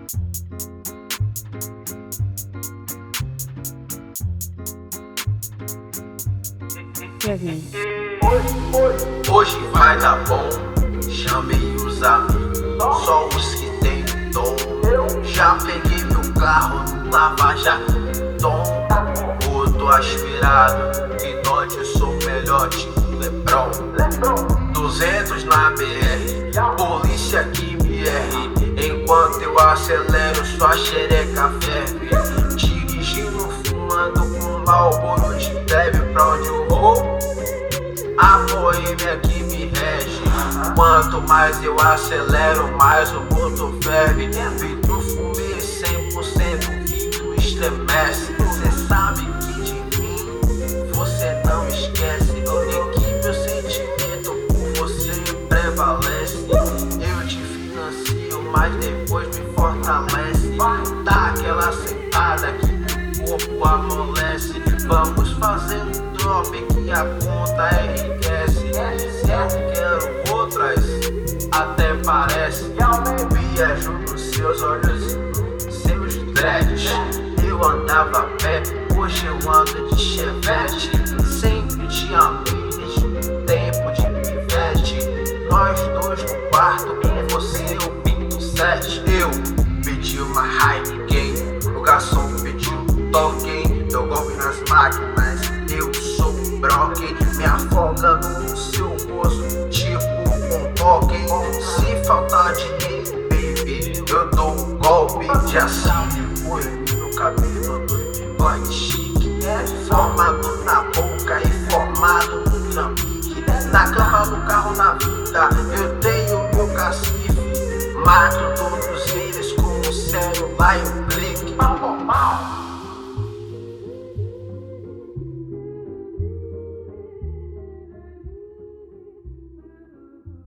Hoje vai dar bom, chamei os amigos, só os que tem dom. Já peguei meu carro no Lava Jato, rodo aspirado, Pinote, sou melhor tipo Lebron. 200 na BR, polícia que me erre, enquanto eu acelero sua xereca ferve. Dirigindo, fumando com Marlboro de bebe, pra onde eu vou? A boêmia que me rege. Quanto mais eu acelero, mais o motor ferve. Vidro fumê 100%, vidro estremece. Cê sabe que de mim você não esquece, e que meu sentimento por você prevalece. Eu te financio, mas depois me fortalece. Dá aquela sentada que o corpo amolece. Vamos fazer um drop que a conta enriquece. Se eu quero outras, até parece. Viajo nos seus olhos e seus dreads. Eu andava a pé, hoje eu ando de Chevette. Sempre te amei desde o tempo de pivete. Nós dois no quarto, com você eu pinto 7. Eu pedi uma Heineken, o garçom pediu token. Dou golpe nas máquinas, eu sou broken. Me afogando no seu gozo, tipo um token. Se faltar dinheiro, baby, eu dou um golpe de ação. Depois no cabelo do bigode chique, formado na boca e formado no trambique. Na cama, no carro, na vida, eu tenho meu cacife. Mato todos eles com o celular e o clique.